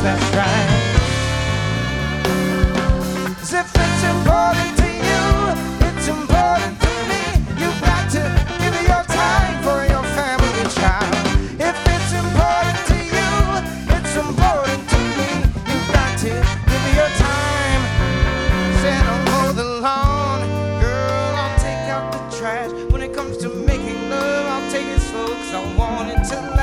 that's right. If it's important to you, it's important to me. You've got to give your time for your family, child. If it's important to you, it's important to me. You've got to give your time. Said I'll mow the lawn, girl, I'll take out the trash. When it comes to making love, I'll take it slow, 'cause I want it to last.